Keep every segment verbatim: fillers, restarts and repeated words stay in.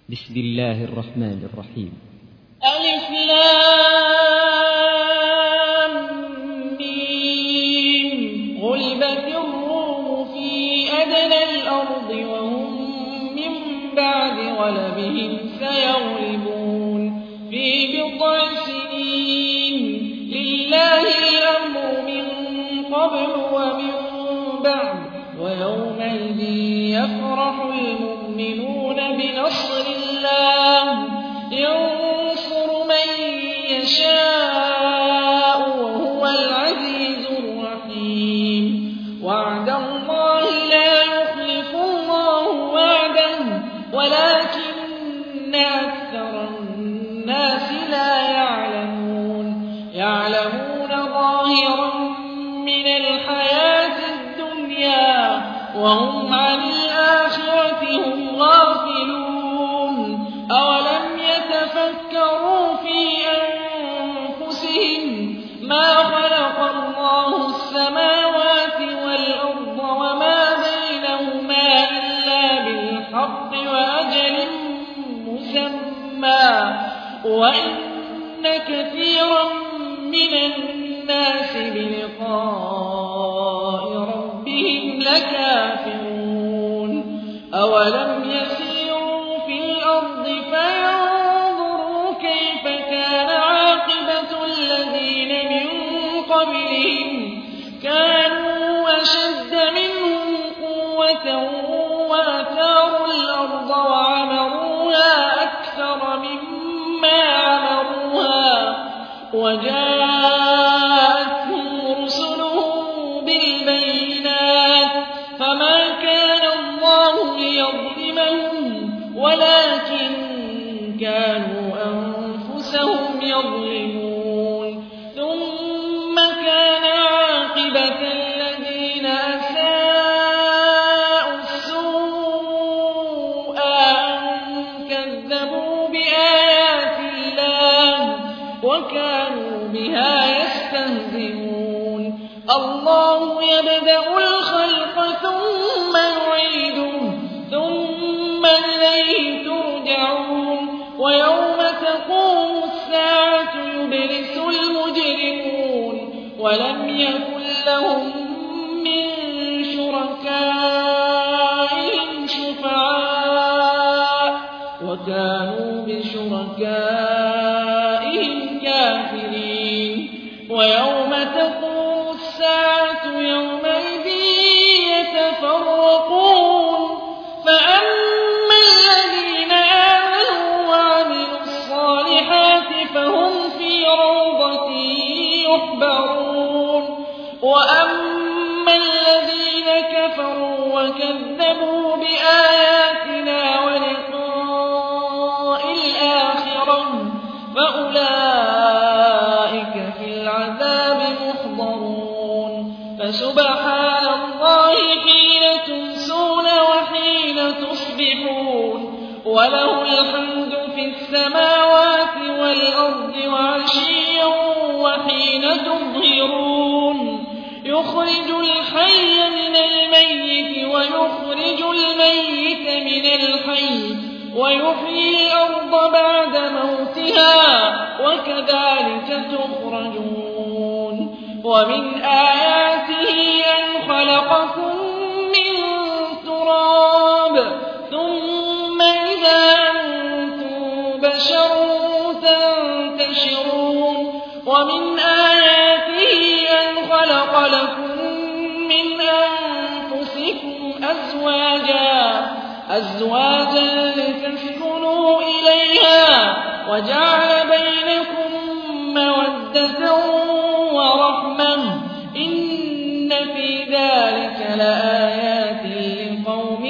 بسم الله الرحمن الرحيم. ألف لام ميم. غلبت الروم في أدنى الأرض وهم من بعد غلبهم سيغلبون في بضع سنين. لله الأمر من قبل ومن بعد ويومئذ يفرح المؤمنون بنصر الله ينصر من يشاء وهو العزيز الرحيم. وعد الله لا يخلف الله وعده ولكن أكثر الناس لا يعلمون. يعلمون ظاهرا من الحياة الدنيا وهم عن الآخرة هم غافلون. أولم يتفكروا في أنفسهم ما خلق الله السماوات والأرض وما بينهما إلا بالحق وأجل مسمى وإن كثيرا من الناس بلقاء ربهم لكافرون. أولم يسيروا في الأرض فينظروا كيف كان عاقبة الذين من قبلهم كانوا أشد منهم قوة وأثاروا الأرض وعمروها أكثر مما عمروها وجاءتهم رسلهم بالبينات فما كان الله ليظلمهم ولكن كانوا أنفسهم يظلمون. ثم كان عاقبة الذين أساءوا السوء أن كذبوا بآيات الله وكانوا بها يستهزئون. الله يبدأ الخلق ثم يعيده ثم إليه ترجعون. ويوم تقوم الساعة يبلس المجرمون ولم يكن لهم من شركائهم شفعاء وكانوا بشركائهم كافرين. ويوم تقوم الساعة يومئذ يتفرقون فأما الذين آمنوا وعملوا الصالحات فهم في روضة يحبرون. وأما الذين كفروا وكذبوا بآياتنا ولقاء الآخرة فأولئك في العذاب محضرون. فسبحان الله حين تمسون وحين تصبحون وله الحمد في السماوات والأرض وعشيا وحين تظهرون. يخرج الحي من الميت ويخرج الميت من الحي ويحيي الأرض بعد موتها وكذلك تخرجون. ومن آياته أن خلقكم من تراب ثم إذا أنتم بشر تنتشرون. ومن آياته أن خلق لكم من أنفسكم أزواجا أزواجا لتسكنوا إليها وجعل بينكم مودة ورحمة إن في ذلك لآيات لقوم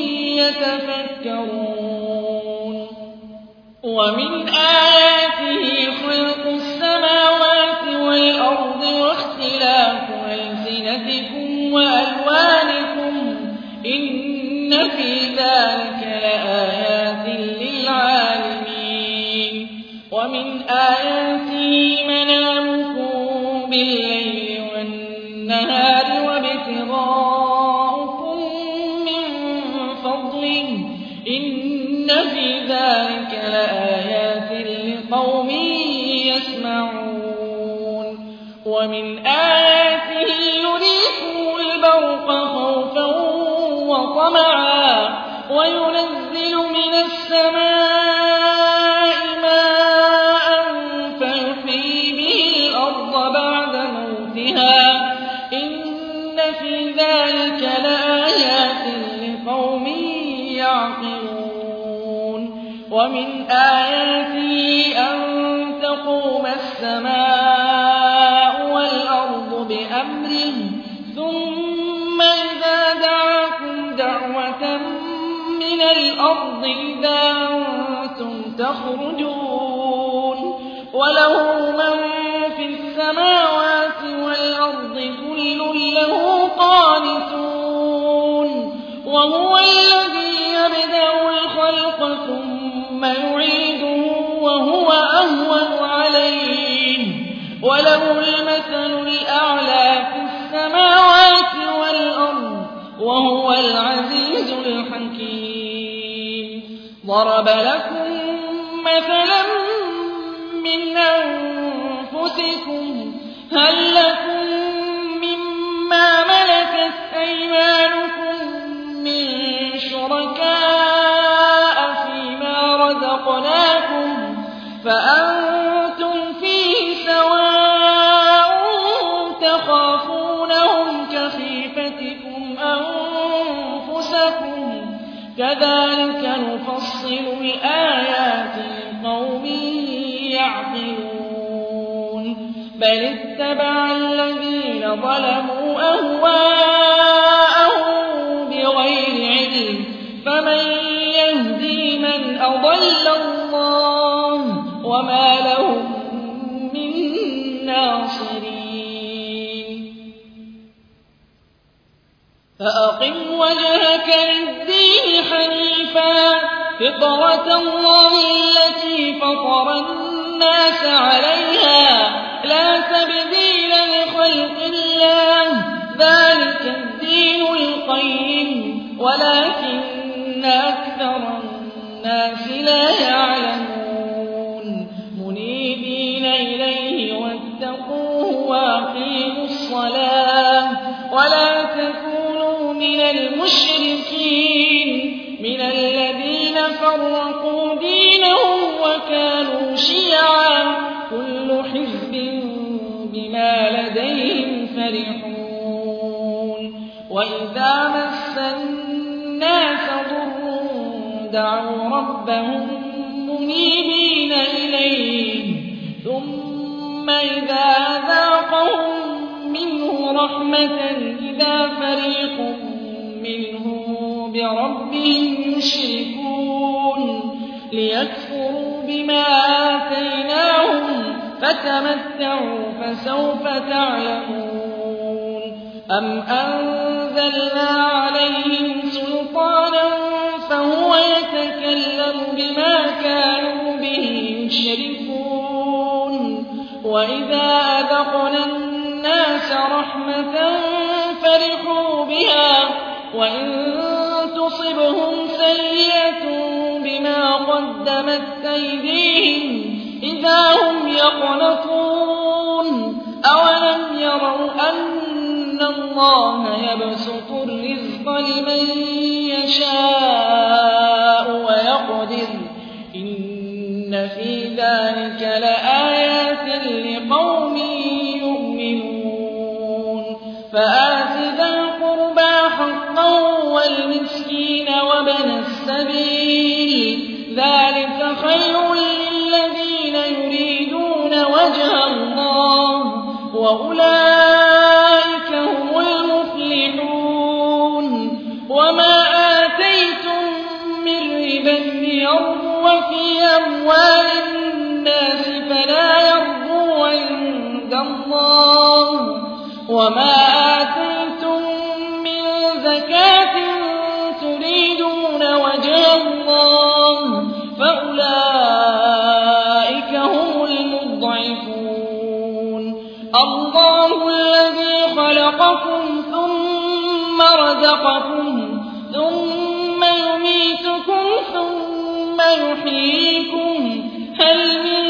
يتفكرون. ومن آياته خلق السماوات والأرض واختلاف ألسنتكم وألوانكم إن في ذلك لآيات للعالمين. ومن آياته منامكم بالليل والنهار وابتغاؤكم من فضله إن في ذلك لآيات لقوم يسمعون ومن آياته يريكم البرق خوفا وطمعا وينزل من السماء ماء فيحيي به الأرض بعد موتها إن في ذلك لآيات لقوم يعقلون ومن آياته أن تقوم السماء والأرض بأمره ثم إذا دعاكم دعوة من الأرض إذا أنتم تخرجون وله من في السماوات والأرض كل له قانتون وهو الذي يبدأ الخلق ثم يعيده وهو أهون عليه وله المثل الأعلى في السماوات والأرض وهو العزيز الحكيم ضرب لكم مثلا من أنفسكم هل لكم مما ملكت أيمانكم من شركاء فيما رزقناكم فأنتم فيه سواء تخافونهم كخيفتكم أنفسكم كذلك نفصل الآيات لقوم يعقلون بل اتبع الذين ظلموا أهواءهم بغير علم فمن يهدي من أضل الله وما لهم من ناصرين فأقم وجهك للدين حنيفا فطرة الله التي فطر الناس عليها لا تبديل لخلق الله ذلك الدين القيم ولكن أكثر الناس لا يعلمون منيبين إليه واتقوه وأقيموا الصلاة ولا تكونوا من المشركين من الذين فرقوا دينهم وكانوا شيعا كل حزب بما لديهم فرحون وإذا مس الناس ضر دعوا ربهم منيبين إليه ثم إذا أذاقهم منه رحمة إذا فريق منهم بربهم يشركون ليكفروا بما آتيناهم فتمتعوا فسوف تعلمون أم أنزلنا عليهم سلطانا فهو يتكلم بما كانوا به يشركون وإذا أذقنا الناس رحمة فرحوا بها وإن تصبهم سيئة بما قدمت أيديهم إذا هم يقنطون أولم يروا أن الله يبسط الرزق لمن يشاء ويقدر إن في ذلك لآيات لقوم يؤمنون فآت ذا القربى حقه والمسكين وابن السبيل ذلك خير للذين يريدون وجه الله وأولئك هم المفلحون وما آتيتم من ربا ليربو في أموال الناس فلا يربو عند الله وما آتيتم من زكاة تريدون وجه الله فأولئك هم المضعفون الله الذي خلقكم ثم رزقكم ثم يميتكم ثم يحييكم هل من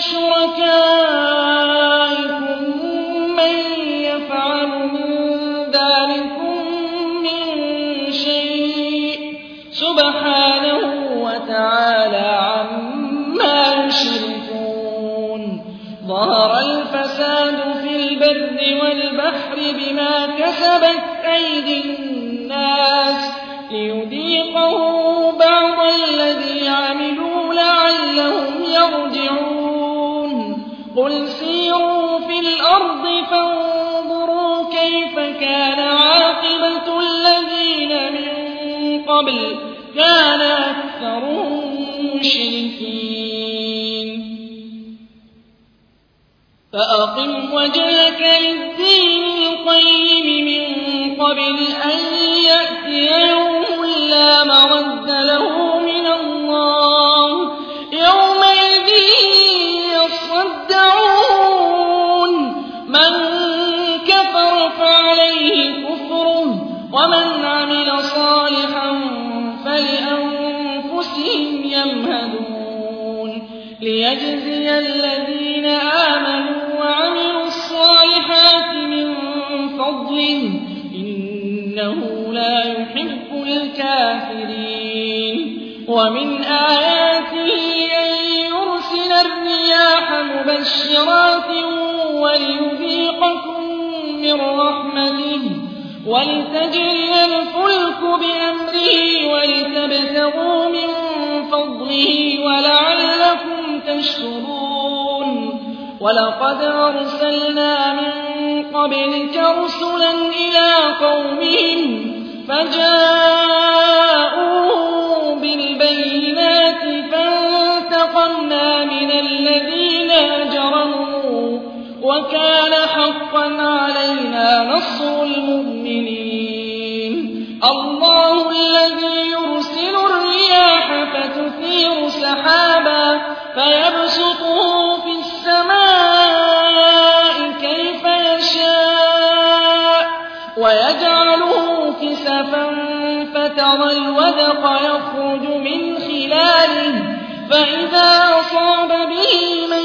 شركائكم من يفعل من ذلكم من شيء سبحانه وتعالى عما يشركون ظهر الفساد في البر والبحر بما كسبت أيدي الناس ليذيقهم بعض الذي عملوا لعلهم يرجعون قل سيروا في الأرض فانظروا كيف كان عاقبة الذين من قبل كان أكثرهم مشركين فأقم وجهك للدين القيم من قبل أن يأتي يوم لا مرد له من الله يومئذ يصدعون من كفر فعليه كفره ومن عمل صالحا فلأنفسهم يمهدون ليجزي الذين آمنوا وعملوا الصالحات من فضله إنه لا يحب الكافرين ومن آياته أن يرسل الرياح مبشرات وليذيقكم من رحمته ولتجري الفلك بأمره ولتبتغوا من فضله ولعلكم تشكرون ولقد أرسلنا من قبلك رسلا إلى قومهم فجاءوا بالبينات فانتقمنا من الذين أجرموا وكان حقا علينا نصر المؤمنين الله الذي يرسل الرياح فتثير سحابا فيبسطه في السماء كيف يشاء ويجعله كسفا فترى الودق يخرج من خلاله فإذا أصاب به من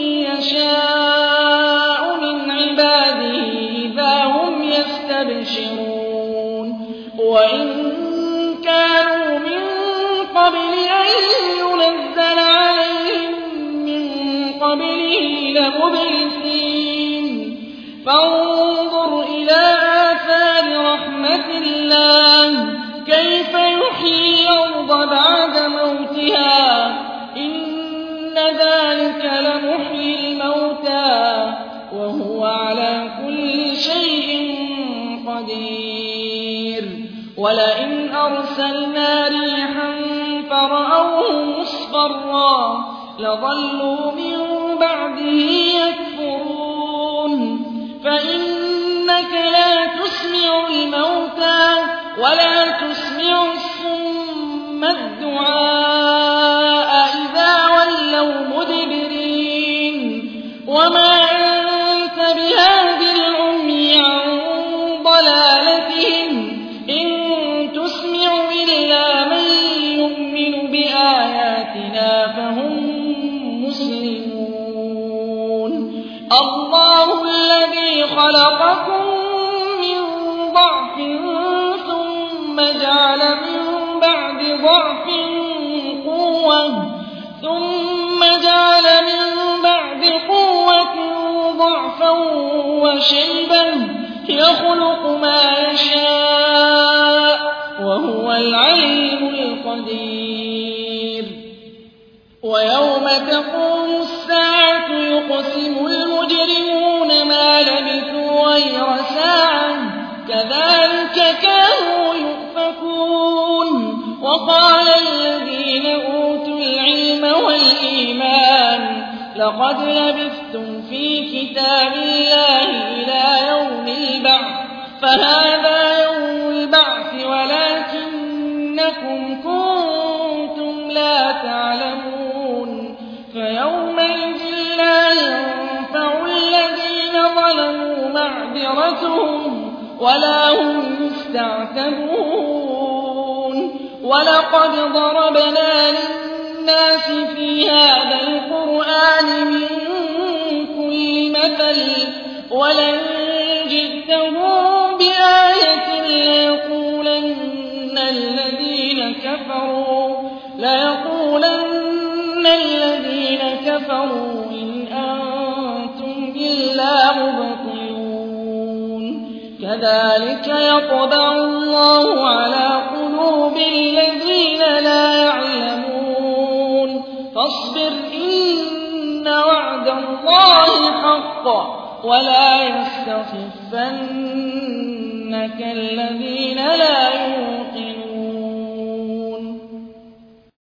يشاء من عباده إذا هم يستبشرون وإن كانوا من قبل أن ينزل عليهم من قبله لمبلسين فانظر إلى آثار رحمة الله كيف يحيي الأرض بعد موتها إن ذلك لمحيي الموتى وهو على كل شيء قدير ولئن أرسلنا ريحا فرأوه مصفرا لظلوا من بعده يكفرون فإنك لا تسمع الموتى ولا تسمع الصم الدعاء إذا ولوا مدبرين وما أنت بهاد العمي عن ضلالتهم إن تسمع إلا من يؤمن بآياتنا فهم مسلمون الله الذي خلقكم من ضعف ثم جعل من بعد ضعف قوة ثم جعل من بعد قوة ضعفا وشيبا يخلق ما يشاء وهو العليم القدير ويوم تقوم الساعة يقسم المجرمون ما لبثوا غير ساعة كذلك كانوا يؤفكون وقال الذين أوتوا العلم والإيمان لقد لبثتم في كتاب الله إلى يوم البعث فهذا يوم البعث ولكنكم كنتم لا تعلمون فيومئذ لا ينفع الذين ظلموا معذرتهم ولا هم يستعتبون ولقد ضربنا للناس في هذا القرآن من كل مثل ولن جئتهم بآية ليقولن الذين كفروا ليقولن الذين كفروا إن أنتم إلا مبطلون كذلك يطبع الله على قلوب الذين لا يعلمون فاصبر إن وعد الله حق ولا يستخفنك الذين لا يوقنون